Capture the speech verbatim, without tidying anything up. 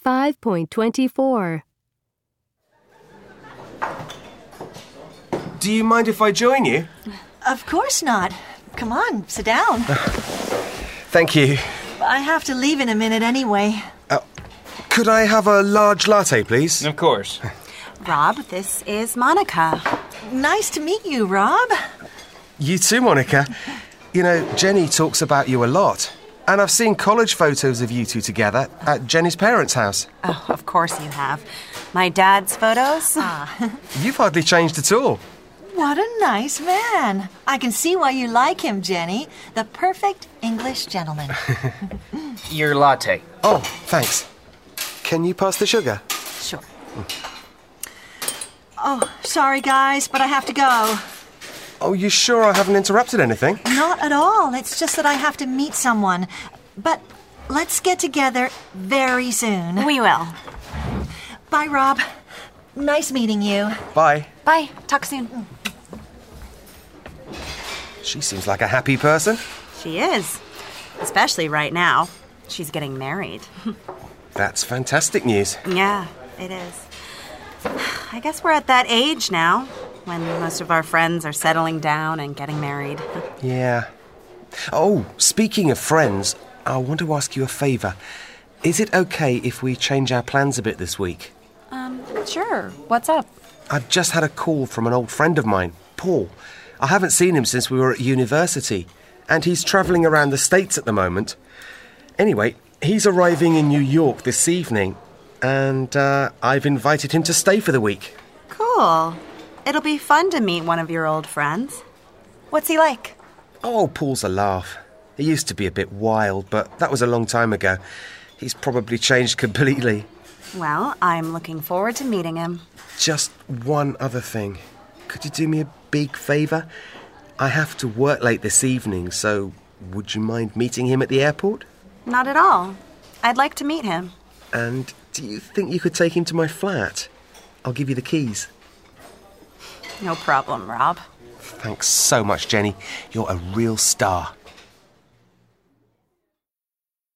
five point two four. Do you mind if I join you? Of course not. Come on, sit down. Thank you. I have to leave in a minute anyway. Uh, could I have a large latte, please? Of course. Rob, this is Monica. Nice to meet you, Rob. You too, Monica. You know, Jenny talks about you a lot. And I've seen college photos of you two together at Jenny's parents' house. Oh, of course you have. My dad's photos? Ah. You've hardly changed at all. What a nice man. I can see why you like him, Jenny. The perfect English gentleman. Your latte. Oh, thanks. Can you pass the sugar? Sure. Oh, sorry, guys, but I have to go. Oh, you sure I haven't interrupted anything? Not at all. It's just that I have to meet someone. But let's get together very soon. We will. Bye, Rob. Nice meeting you. Bye. Bye. Talk soon. She seems like a happy person. She is. Especially right now. She's getting married. That's fantastic news. Yeah, it is. I guess we're at that age now, when most of our friends are settling down and getting married. Yeah. Oh, speaking of friends, I want to ask you a favour. Is it okay if we change our plans a bit this week? Um, sure. What's up? I've just had a call from an old friend of mine, Paul. I haven't seen him since we were at university, and he's travelling around the States at the moment. Anyway, he's arriving in New York this evening, and uh, I've invited him to stay for the week. Cool. It'll be fun to meet one of your old friends. What's he like? Oh, Paul's a laugh. He used to be a bit wild, but that was a long time ago. He's probably changed completely. Well, I'm looking forward to meeting him. Just one other thing. Could you do me a big favour? I have to work late this evening, so would you mind meeting him at the airport? Not at all. I'd like to meet him. And do you think you could take him to my flat? I'll give you the keys. No problem, Rob. Thanks so much, Jenny. You're a real star.